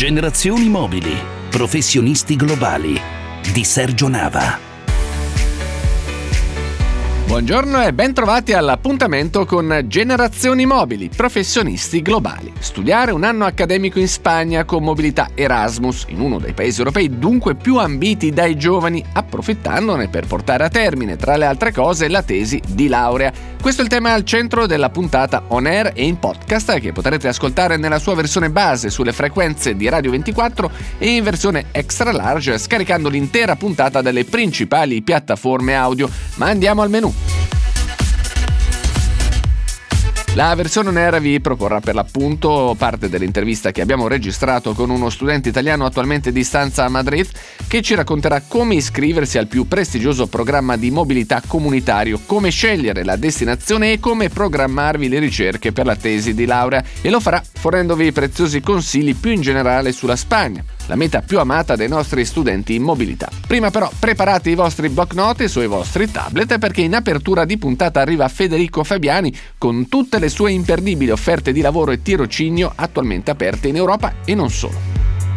Generazioni Mobili, professionisti globali di Sergio Nava. Buongiorno e ben trovati all'appuntamento con Generazioni Mobili, professionisti globali. Studiare un anno accademico in Spagna con mobilità Erasmus, in uno dei paesi europei dunque più ambiti dai giovani, approfittandone per portare a termine, tra le altre cose, la tesi di laurea. Questo è il tema al centro della puntata on air e in podcast che potrete ascoltare nella sua versione base sulle frequenze di Radio 24 e in versione extra large scaricando l'intera puntata dalle principali piattaforme audio. Ma andiamo al menù. La versione on air vi proporrà per l'appunto parte dell'intervista che abbiamo registrato con uno studente italiano attualmente di stanza a Madrid, che ci racconterà come iscriversi al più prestigioso programma di mobilità comunitario, come scegliere la destinazione e come programmarvi le ricerche per la tesi di laurea, e lo farà fornendovi preziosi consigli più in generale sulla Spagna, la meta più amata dai nostri studenti in mobilità. Prima però preparate i vostri block notice o i vostri tablet, perché in apertura di puntata arriva Federico Fabiani con tutte le sue imperdibili offerte di lavoro e tirocinio attualmente aperte in Europa e non solo.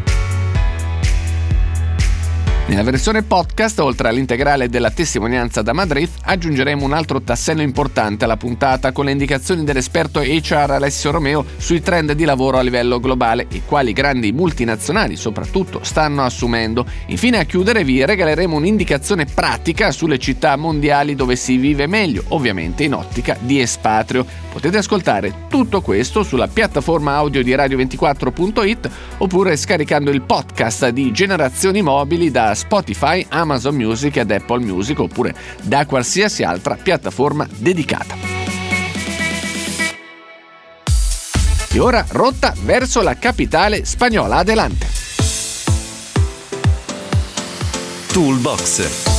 Nella versione podcast, oltre all'integrale della testimonianza da Madrid, aggiungeremo un altro tassello importante alla puntata con le indicazioni dell'esperto HR Alessio Romeo sui trend di lavoro a livello globale e quali grandi multinazionali soprattutto stanno assumendo. Infine, a chiudere vi regaleremo un'indicazione pratica sulle città mondiali dove si vive meglio, ovviamente in ottica di espatrio. Potete ascoltare tutto questo sulla piattaforma audio di radio24.it oppure scaricando il podcast di Generazioni Mobili da Spotify, Amazon Music ed Apple Music, oppure da qualsiasi altra piattaforma dedicata. E ora rotta verso la capitale spagnola. Adelante. Toolbox.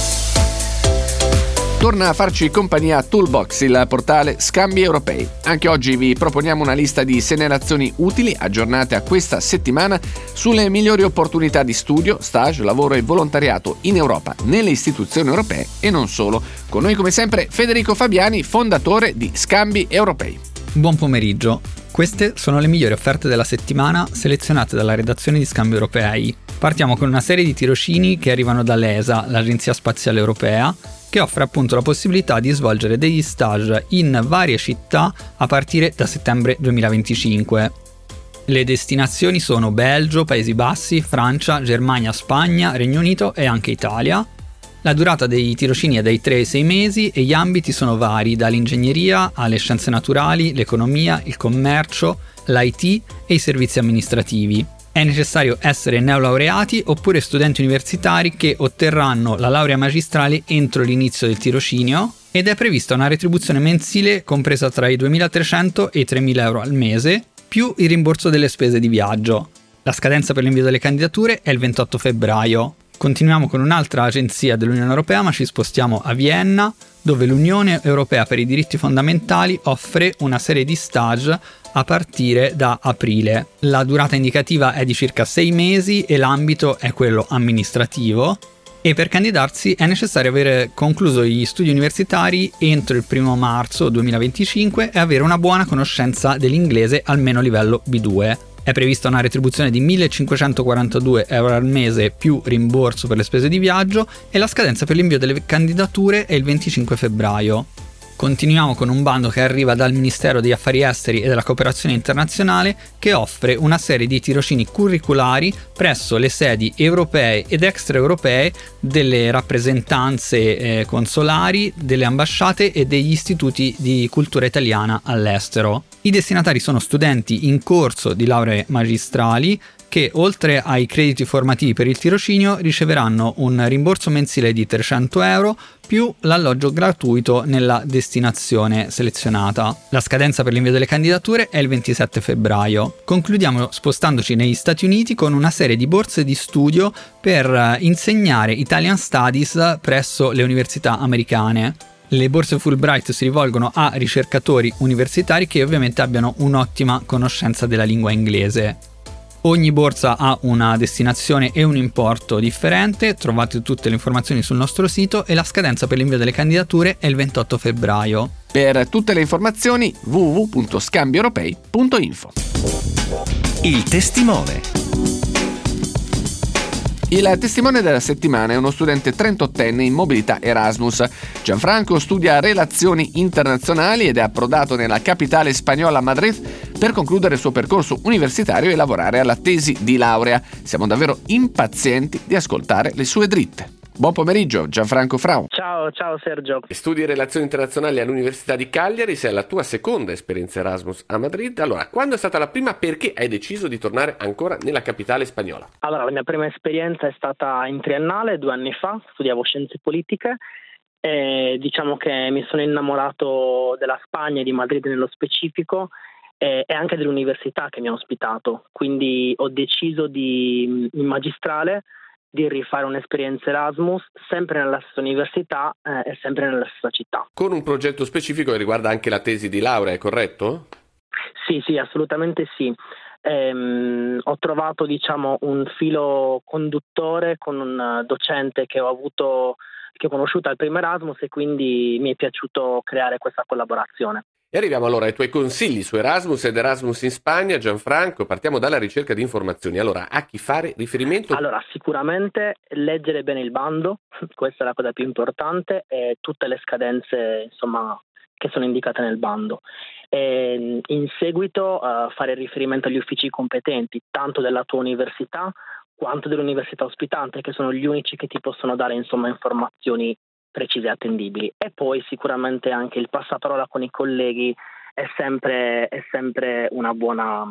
Torna a farci compagnia Toolbox, il portale Scambi Europei. Anche oggi vi proponiamo una lista di segnalazioni utili aggiornate a questa settimana sulle migliori opportunità di studio, stage, lavoro e volontariato in Europa, nelle istituzioni europee e non solo. Con noi come sempre Federico Fabiani, fondatore di Scambi Europei. Buon pomeriggio. Queste sono le migliori offerte della settimana selezionate dalla redazione di Scambi Europei. Partiamo con una serie di tirocini che arrivano dall'ESA, l'Agenzia Spaziale Europea, che offre appunto la possibilità di svolgere degli stage in varie città a partire da settembre 2025. Le destinazioni sono Belgio, Paesi Bassi, Francia, Germania, Spagna, Regno Unito e anche Italia. La durata dei tirocini è dai 3 ai 6 mesi e gli ambiti sono vari, dall'ingegneria alle scienze naturali, l'economia, il commercio, l'IT e i servizi amministrativi. È necessario essere neolaureati oppure studenti universitari che otterranno la laurea magistrale entro l'inizio del tirocinio ed è prevista una retribuzione mensile compresa tra i 2.300 e i 3.000 euro al mese, più il rimborso delle spese di viaggio. La scadenza per l'invio delle candidature è il 28 febbraio. Continuiamo con un'altra agenzia dell'Unione Europea, ma ci spostiamo a Vienna, dove l'Unione Europea per i diritti fondamentali offre una serie di stage a partire da aprile. La durata indicativa è di circa 6 mesi e l'ambito è quello amministrativo, e per candidarsi è necessario avere concluso gli studi universitari entro il 1 marzo 2025 e avere una buona conoscenza dell'inglese almeno livello B2. È prevista una retribuzione di 1.542 euro al mese più rimborso per le spese di viaggio e la scadenza per l'invio delle candidature è il 25 febbraio. Continuiamo con un bando che arriva dal Ministero degli Affari Esteri e della Cooperazione Internazionale, che offre una serie di tirocini curriculari presso le sedi europee ed extraeuropee delle rappresentanze consolari, delle ambasciate e degli istituti di cultura italiana all'estero. I destinatari sono studenti in corso di lauree magistrali che, oltre ai crediti formativi per il tirocinio, riceveranno un rimborso mensile di 300 euro più l'alloggio gratuito nella destinazione selezionata. La scadenza per l'invio delle candidature è il 27 febbraio. Concludiamo spostandoci negli Stati Uniti con una serie di borse di studio per insegnare Italian Studies presso le università americane. Le borse Fulbright si rivolgono a ricercatori universitari che ovviamente abbiano un'ottima conoscenza della lingua inglese. Ogni borsa ha una destinazione e un importo differente, trovate tutte le informazioni sul nostro sito e la scadenza per l'invio delle candidature è il 28 febbraio. Per tutte le informazioni www.scambieuropei.info. Il testimone. Il testimone della settimana è uno studente 38enne in mobilità Erasmus. Gianfranco studia relazioni internazionali ed è approdato nella capitale spagnola Madrid per concludere il suo percorso universitario e lavorare alla tesi di laurea. Siamo davvero impazienti di ascoltare le sue dritte. Buon pomeriggio, Gianfranco Frau. Ciao Sergio. Studi relazioni internazionali all'Università di Cagliari, sei alla tua seconda esperienza Erasmus a Madrid. Allora, quando è stata la prima? Perché hai deciso di tornare ancora nella capitale spagnola? Allora, la mia prima esperienza è stata in triennale 2 anni fa, studiavo scienze politiche e diciamo che mi sono innamorato della Spagna e di Madrid nello specifico e anche dell'università che mi ha ospitato, quindi ho deciso in magistrale di rifare un'esperienza Erasmus sempre nella stessa università e sempre nella stessa città. Con un progetto specifico che riguarda anche la tesi di laurea, è corretto? Sì, assolutamente sì. Ho trovato un filo conduttore con un docente che ho conosciuto al primo Erasmus e quindi mi è piaciuto creare questa collaborazione. E arriviamo allora ai tuoi consigli su Erasmus ed Erasmus in Spagna. Gianfranco, partiamo dalla ricerca di informazioni. Allora, a chi fare riferimento? Allora, sicuramente leggere bene il bando, questa è la cosa più importante, e tutte le scadenze, che sono indicate nel bando. E in seguito fare riferimento agli uffici competenti, tanto della tua università quanto dell'università ospitante, che sono gli unici che ti possono dare, informazioni precise e attendibili. E poi sicuramente anche il passaparola con i colleghi è sempre una buona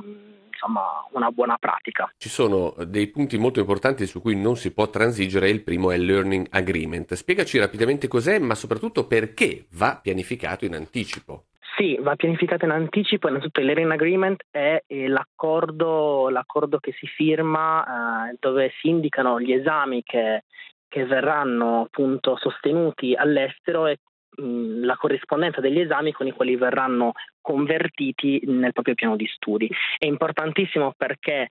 pratica. Ci sono dei punti molto importanti su cui non si può transigere. Il primo è il Learning Agreement. Spiegaci rapidamente cos'è, ma soprattutto perché va pianificato in anticipo. Sì, va pianificato in anticipo. Innanzitutto il Learning Agreement è l'accordo che si firma dove si indicano gli esami che verranno appunto sostenuti all'estero e la corrispondenza degli esami con i quali verranno convertiti nel proprio piano di studi. È importantissimo perché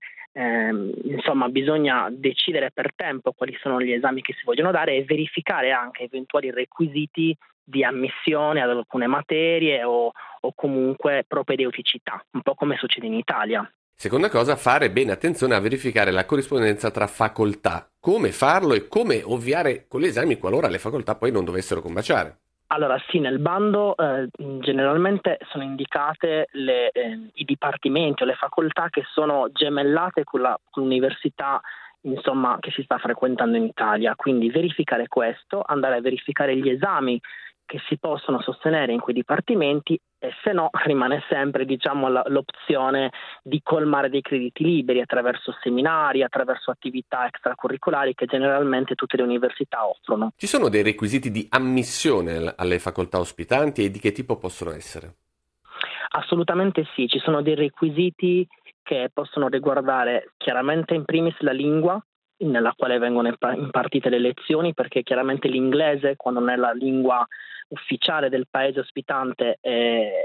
bisogna decidere per tempo quali sono gli esami che si vogliono dare e verificare anche eventuali requisiti di ammissione ad alcune materie o comunque propedeuticità, un po' come succede in Italia. Seconda cosa, fare bene attenzione a verificare la corrispondenza tra facoltà. Come farlo e come ovviare con gli esami qualora le facoltà poi non dovessero combaciare. Allora sì, nel bando generalmente sono indicate i dipartimenti o le facoltà che sono gemellate con l'università che si sta frequentando in Italia, quindi verificare questo, andare a verificare gli esami che si possono sostenere in quei dipartimenti e se no rimane sempre l'opzione di colmare dei crediti liberi attraverso seminari, attraverso attività extracurricolari che generalmente tutte le università offrono. Ci sono dei requisiti di ammissione alle facoltà ospitanti e di che tipo possono essere? Assolutamente sì, ci sono dei requisiti che possono riguardare chiaramente in primis la lingua nella quale vengono impartite le lezioni, perché chiaramente l'inglese, quando non è la lingua ufficiale del paese ospitante, è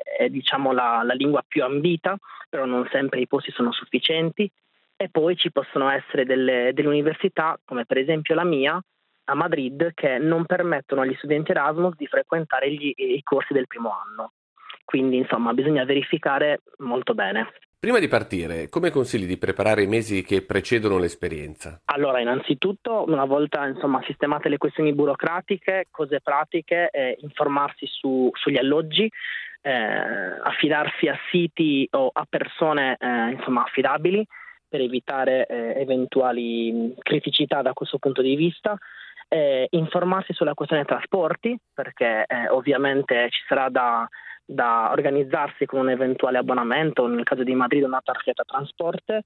la lingua più ambita, però non sempre i posti sono sufficienti. E poi ci possono essere delle università, come per esempio la mia, a Madrid, che non permettono agli studenti Erasmus di frequentare i corsi del primo anno. Quindi, bisogna verificare molto bene. Prima di partire, come consigli di preparare i mesi che precedono l'esperienza? Allora, innanzitutto, una volta sistemate le questioni burocratiche, cose pratiche, informarsi sugli alloggi, affidarsi a siti o a persone affidabili per evitare eventuali criticità da questo punto di vista. Informarsi sulla questione trasporti, perché ovviamente ci sarà da organizzarsi con un eventuale abbonamento, nel caso di Madrid una tarjeta trasporte,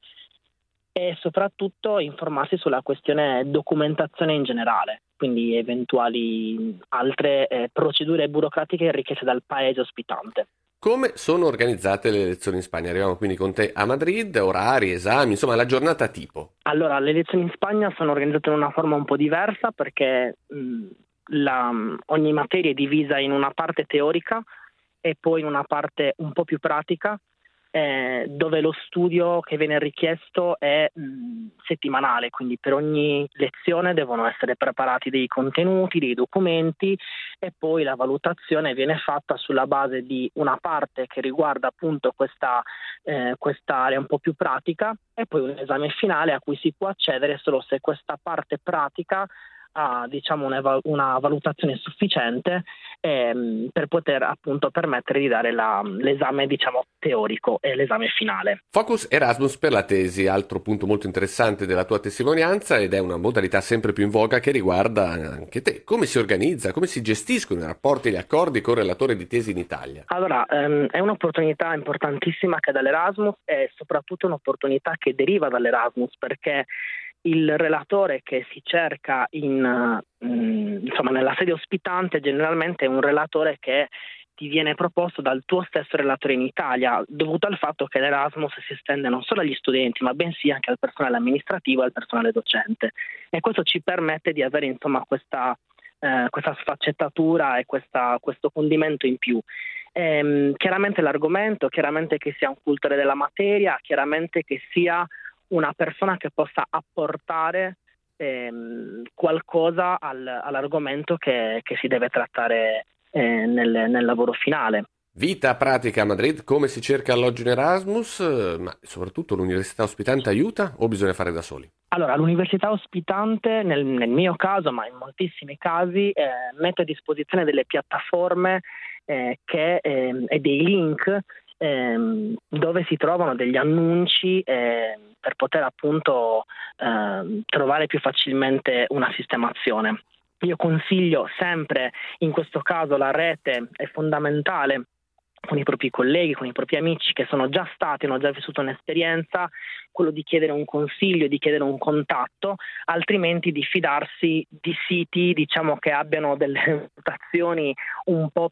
e soprattutto informarsi sulla questione documentazione in generale, quindi eventuali altre procedure burocratiche richieste dal paese ospitante. Come sono organizzate le lezioni in Spagna? Arriviamo quindi con te a Madrid, orari, esami, insomma la giornata tipo. Allora, le lezioni in Spagna sono organizzate in una forma un po' diversa perché ogni materia è divisa in una parte teorica e poi in una parte un po' più pratica, dove lo studio che viene richiesto è settimanale, quindi per ogni lezione devono essere preparati dei contenuti, dei documenti, e poi la valutazione viene fatta sulla base di una parte che riguarda appunto questa area un po' più pratica, e poi un esame finale a cui si può accedere solo se questa parte pratica ha, diciamo, una valutazione sufficiente per poter appunto permettere di dare l'esame, diciamo, teorico e l'esame finale. Focus Erasmus per la tesi, altro punto molto interessante della tua testimonianza, ed è una modalità sempre più in voga che riguarda anche te. Come si organizza, come si gestiscono i rapporti e gli accordi con relatore di tesi in Italia? Allora, è un'opportunità importantissima che dà l'Erasmus, e soprattutto un'opportunità che deriva dall'Erasmus, perché il relatore che si cerca nella sede ospitante generalmente è un relatore che ti viene proposto dal tuo stesso relatore in Italia, dovuto al fatto che l'Erasmus si estende non solo agli studenti, ma bensì anche al personale amministrativo e al personale docente. E questo ci permette di avere, insomma, questa sfaccettatura e questo condimento in più. Chiaramente l'argomento, chiaramente che sia un cultore della materia, chiaramente che sia una persona che possa apportare qualcosa all'argomento che si deve trattare nel lavoro finale. Vita pratica a Madrid, come si cerca alloggio in Erasmus, ma soprattutto l'università ospitante aiuta o bisogna fare da soli? Allora, l'università ospitante, nel mio caso, ma in moltissimi casi, mette a disposizione delle piattaforme e dei link dove si trovano degli annunci per poter appunto trovare più facilmente una sistemazione. Io consiglio sempre, in questo caso la rete è fondamentale, con i propri colleghi, con i propri amici che sono già stati, hanno già vissuto un'esperienza, quello di chiedere un consiglio, di chiedere un contatto, altrimenti di fidarsi di siti, diciamo, che abbiano delle reputazioni un po'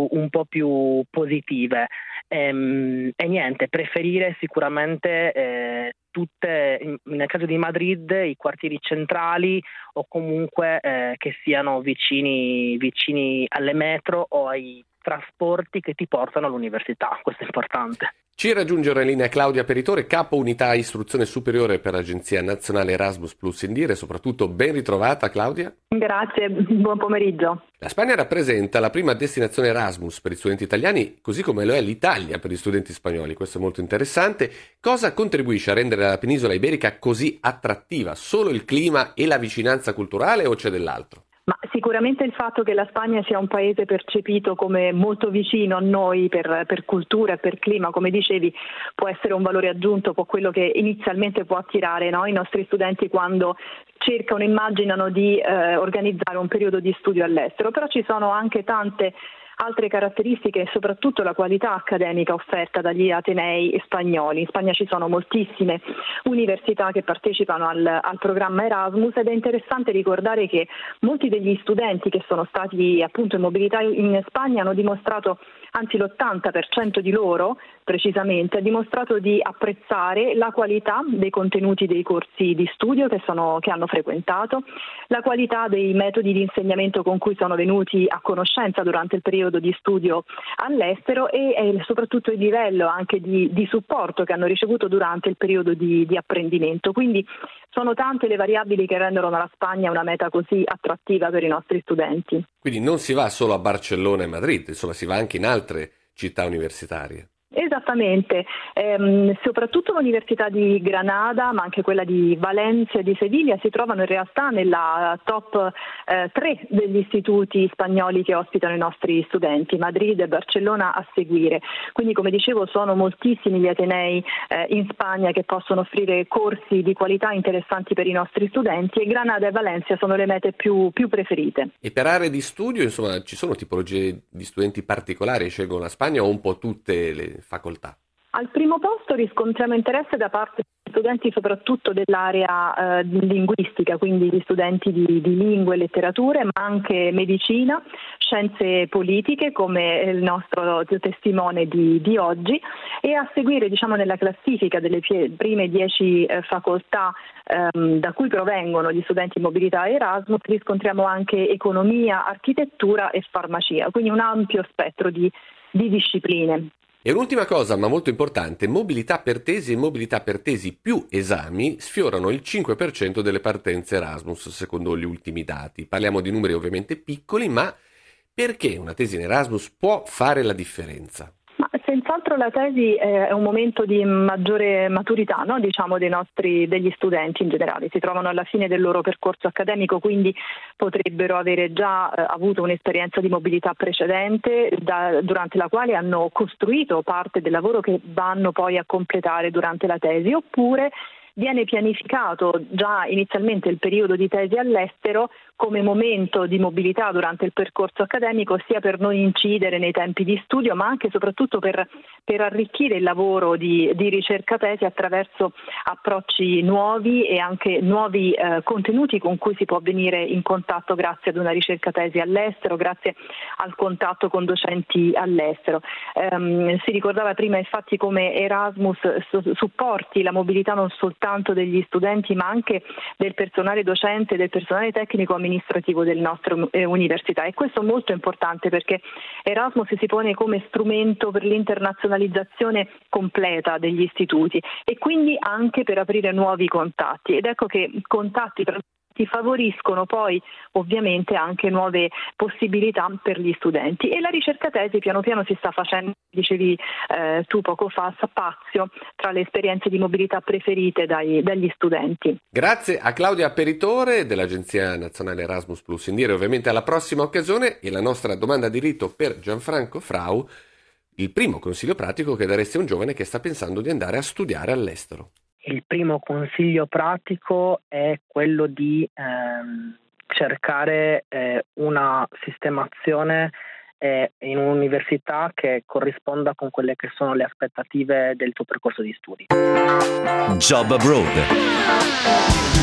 più positive. E niente, preferire sicuramente nel caso di Madrid, i quartieri centrali, o comunque che siano vicini alle metro o ai trasporti che ti portano all'università. Questo è importante. Ci raggiunge ora in linea Claudia Peritore, capo unità istruzione superiore per l'Agenzia Nazionale Erasmus Plus Indire. Soprattutto ben ritrovata, Claudia. Grazie, buon pomeriggio. La Spagna rappresenta la prima destinazione Erasmus per gli studenti italiani, così come lo è l'Italia per gli studenti spagnoli. Questo è molto interessante. Cosa contribuisce a rendere la penisola iberica così attrattiva? Solo il clima e la vicinanza culturale, o c'è dell'altro? Ma sicuramente il fatto che la Spagna sia un paese percepito come molto vicino a noi per cultura e per clima, come dicevi, può essere un valore aggiunto, quello che inizialmente può attirare, no, i nostri studenti quando cercano, immaginano di organizzare un periodo di studio all'estero. Però ci sono anche tante altre caratteristiche e soprattutto la qualità accademica offerta dagli atenei spagnoli. In Spagna ci sono moltissime università che partecipano al programma Erasmus, ed è interessante ricordare che molti degli studenti che sono stati appunto in mobilità in Spagna hanno dimostrato, anzi l'80% di loro precisamente, ha dimostrato di apprezzare la qualità dei contenuti dei corsi di studio che hanno frequentato, la qualità dei metodi di insegnamento con cui sono venuti a conoscenza durante il periodo di studio all'estero, e soprattutto il livello anche di supporto che hanno ricevuto durante il periodo di apprendimento. Quindi sono tante le variabili che rendono la Spagna una meta così attrattiva per i nostri studenti. Quindi non si va solo a Barcellona e Madrid, insomma si va anche in altre città universitarie. Esattamente, soprattutto l'Università di Granada, ma anche quella di Valencia e di Seviglia si trovano in realtà nella top 3 degli istituti spagnoli che ospitano i nostri studenti, Madrid e Barcellona a seguire. Quindi, come dicevo, sono moltissimi gli atenei in Spagna che possono offrire corsi di qualità interessanti per i nostri studenti, e Granada e Valencia sono le mete più preferite. E per aree di studio, insomma, ci sono tipologie di studenti particolari che scelgono la Spagna, o un po' tutte le facoltà? Al primo posto riscontriamo interesse da parte di studenti soprattutto dell'area linguistica, quindi di studenti di lingue e letterature, ma anche medicina, scienze politiche, come il nostro testimone di oggi, e a seguire, diciamo, nella classifica delle prime 10 facoltà da cui provengono gli studenti in mobilità Erasmus, riscontriamo anche economia, architettura e farmacia, quindi un ampio spettro di discipline. E un'ultima cosa, ma molto importante, mobilità per tesi e mobilità per tesi più esami sfiorano il 5% delle partenze Erasmus, secondo gli ultimi dati. Parliamo di numeri ovviamente piccoli, ma perché una tesi in Erasmus può fare la differenza? Ma senz'altro la tesi è un momento di maggiore maturità, no? Diciamo degli studenti in generale. Si trovano alla fine del loro percorso accademico, quindi potrebbero avere già avuto un'esperienza di mobilità precedente durante la quale hanno costruito parte del lavoro che vanno poi a completare durante la tesi, oppure viene pianificato già inizialmente il periodo di tesi all'estero come momento di mobilità durante il percorso accademico, sia per non incidere nei tempi di studio, ma anche e soprattutto per arricchire il lavoro di ricerca tesi attraverso approcci nuovi e anche nuovi contenuti con cui si può venire in contatto grazie ad una ricerca tesi all'estero, grazie al contatto con docenti all'estero. Si ricordava prima infatti come Erasmus supporti la mobilità non soltanto degli studenti, ma anche del personale docente e del personale tecnico amministrativo delle nostre università, e questo è molto importante perché Erasmus si pone come strumento per l'internazionalizzazione completa degli istituti e quindi anche per aprire nuovi contatti, ed ecco che contatti ti favoriscono poi ovviamente anche nuove possibilità per gli studenti, e la ricerca tesi piano piano si sta facendo, dicevi tu poco fa, spazio tra le esperienze di mobilità preferite dagli studenti. Grazie a Claudia Peritore dell'Agenzia Nazionale Erasmus Plus. In dire ovviamente alla prossima occasione. E la nostra domanda di rito per Gianfranco Frau: il primo consiglio pratico che daresti a un giovane che sta pensando di andare a studiare all'estero? Il primo consiglio pratico è quello di cercare una sistemazione in un'università che corrisponda con quelle che sono le aspettative del tuo percorso di studi. Job Abroad.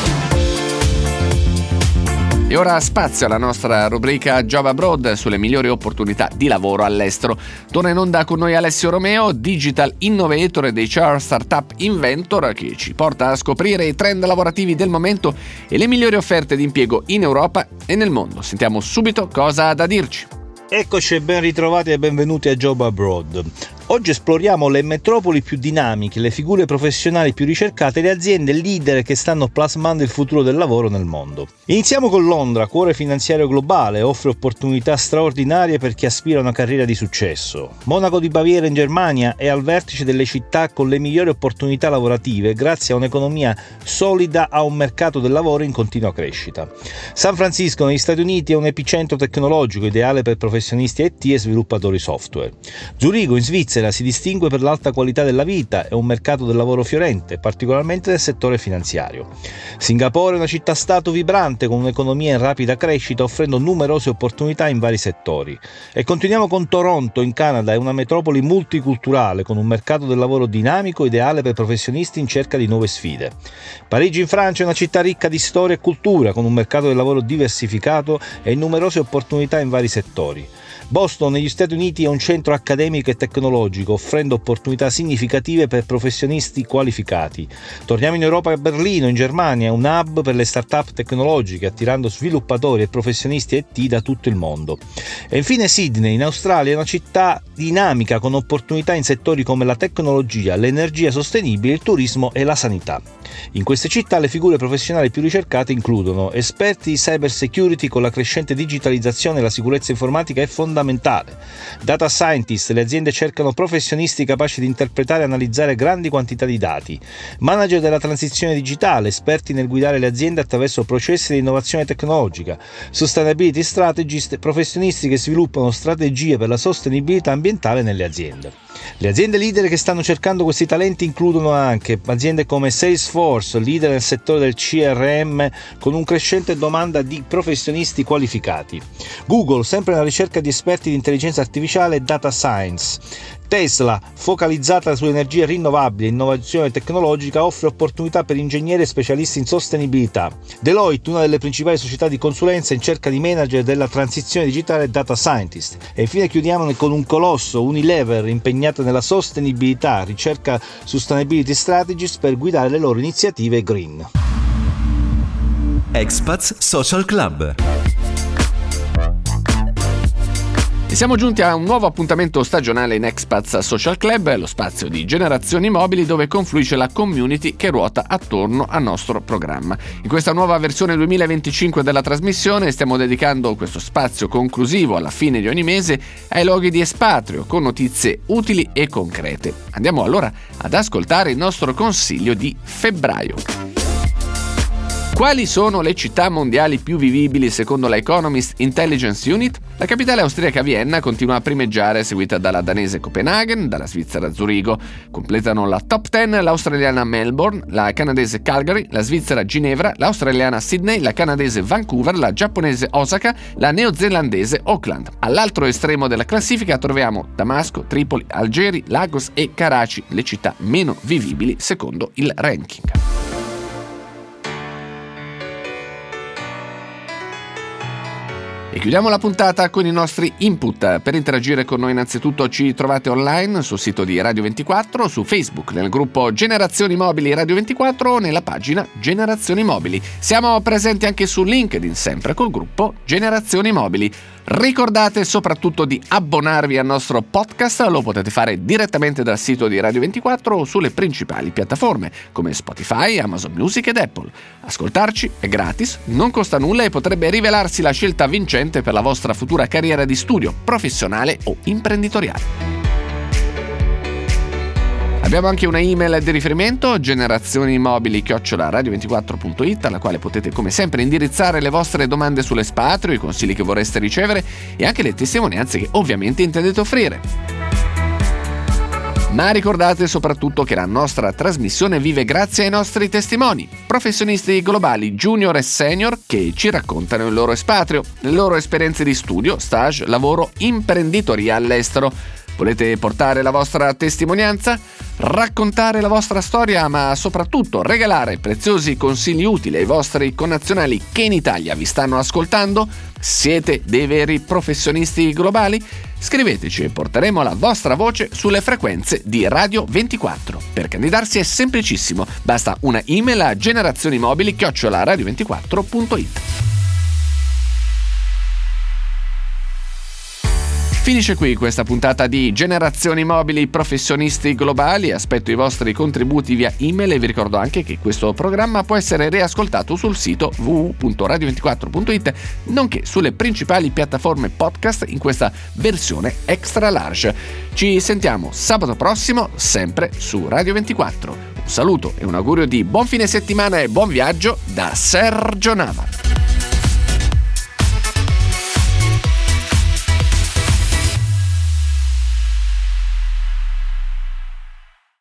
E ora spazio alla nostra rubrica Job Abroad sulle migliori opportunità di lavoro all'estero. Torna in onda con noi Alessio Romeo, Digital Innovator ed HR Startup Inventor, che ci porta a scoprire i trend lavorativi del momento e le migliori offerte di impiego in Europa e nel mondo. Sentiamo subito cosa ha da dirci. Eccoci e ben ritrovati e benvenuti a Job Abroad. Oggi esploriamo le metropoli più dinamiche, le figure professionali più ricercate e le aziende leader che stanno plasmando il futuro del lavoro nel mondo. Iniziamo con Londra, cuore finanziario globale, offre opportunità straordinarie per chi aspira a una carriera di successo. Monaco di Baviera in Germania è al vertice delle città con le migliori opportunità lavorative grazie a un'economia solida, a un mercato del lavoro in continua crescita. San Francisco negli Stati Uniti è un epicentro tecnologico ideale per professionisti IT e sviluppatori software. Zurigo in Svizzera si distingue per l'alta qualità della vita e un mercato del lavoro fiorente, particolarmente nel settore finanziario. Singapore è una città-stato vibrante con un'economia in rapida crescita, offrendo numerose opportunità in vari settori. E continuiamo con Toronto in Canada, è una metropoli multiculturale con un mercato del lavoro dinamico, ideale per professionisti in cerca di nuove sfide. Parigi in Francia è una città ricca di storia e cultura, con un mercato del lavoro diversificato e numerose opportunità in vari settori. Boston negli Stati Uniti è un centro accademico e tecnologico, offrendo opportunità significative per professionisti qualificati. Torniamo in Europa a Berlino, in Germania, un hub per le start-up tecnologiche, attirando sviluppatori e professionisti IT da tutto il mondo. E infine Sydney, in Australia, è una città dinamica con opportunità in settori come la tecnologia, l'energia sostenibile, il turismo e la sanità. In queste città le figure professionali più ricercate includono esperti di cyber security. Con la crescente digitalizzazione la sicurezza informatica è fondamentale. Data scientist, le aziende cercano professionisti capaci di interpretare e analizzare grandi quantità di dati. Manager della transizione digitale, esperti nel guidare le aziende attraverso processi di innovazione tecnologica. Sustainability strategist, professionisti che sviluppano strategie per la sostenibilità ambientale nelle aziende. Le aziende leader che stanno cercando questi talenti includono anche aziende come Salesforce, leader nel settore del CRM, con un crescente domanda di professionisti qualificati. Google, sempre nella ricerca di esperti di intelligenza artificiale e data science. Tesla, focalizzata su energie rinnovabili e innovazione tecnologica, offre opportunità per ingegneri e specialisti in sostenibilità. Deloitte, una delle principali società di consulenza in cerca di manager della transizione digitale e data scientist. E infine chiudiamo con un colosso, Unilever, impegnata nella sostenibilità, ricerca sustainability strategies per guidare le loro iniziative green. Expats Social Club. E siamo giunti a un nuovo appuntamento stagionale in Expats Social Club, lo spazio di Generazioni Mobili dove confluisce la community che ruota attorno al nostro programma. In questa nuova versione 2025 della trasmissione stiamo dedicando questo spazio conclusivo alla fine di ogni mese ai luoghi di espatrio con notizie utili e concrete. Andiamo allora ad ascoltare il nostro consiglio di febbraio. Quali sono le città mondiali più vivibili secondo la Economist Intelligence Unit? La capitale austriaca Vienna continua a primeggiare, seguita dalla danese Copenaghen, dalla svizzera Zurigo. Completano la top 10 l'australiana Melbourne, la canadese Calgary, la svizzera Ginevra, l'australiana Sydney, la canadese Vancouver, la giapponese Osaka, la neozelandese Auckland. All'altro estremo della classifica troviamo Damasco, Tripoli, Algeri, Lagos e Karachi, le città meno vivibili secondo il ranking. E chiudiamo la puntata con i nostri input. Per interagire con noi innanzitutto ci trovate online sul sito di Radio 24, su Facebook, nel gruppo Generazioni Mobili Radio 24 o nella pagina Generazioni Mobili. Siamo presenti anche su LinkedIn, sempre col gruppo Generazioni Mobili. Ricordate soprattutto di abbonarvi al nostro podcast, lo potete fare direttamente dal sito di Radio 24 o sulle principali piattaforme come Spotify, Amazon Music ed Apple. Ascoltarci è gratis, non costa nulla e potrebbe rivelarsi la scelta vincente per la vostra futura carriera di studio, professionale o imprenditoriale. Abbiamo anche una email di riferimento, generazionimobili@radio24.it, alla quale potete come sempre indirizzare le vostre domande sull'espatrio, i consigli che vorreste ricevere e anche le testimonianze che ovviamente intendete offrire. Ma ricordate soprattutto che la nostra trasmissione vive grazie ai nostri testimoni, professionisti globali junior e senior che ci raccontano il loro espatrio, le loro esperienze di studio, stage, lavoro, imprenditoria all'estero. Volete portare la vostra testimonianza? Raccontare la vostra storia, ma soprattutto regalare preziosi consigli utili ai vostri connazionali che in Italia vi stanno ascoltando? Siete dei veri professionisti globali? Scriveteci e porteremo la vostra voce sulle frequenze di Radio 24. Per candidarsi è semplicissimo, basta una email a generazionimobili@radio24.it. Finisce qui questa puntata di Generazioni Mobili Professionisti Globali. Aspetto i vostri contributi via email e vi ricordo anche che questo programma può essere riascoltato sul sito www.radio24.it nonché sulle principali piattaforme podcast in questa versione extra large. Ci sentiamo sabato prossimo sempre su Radio 24. Un saluto e un augurio di buon fine settimana e buon viaggio da Sergio Nava.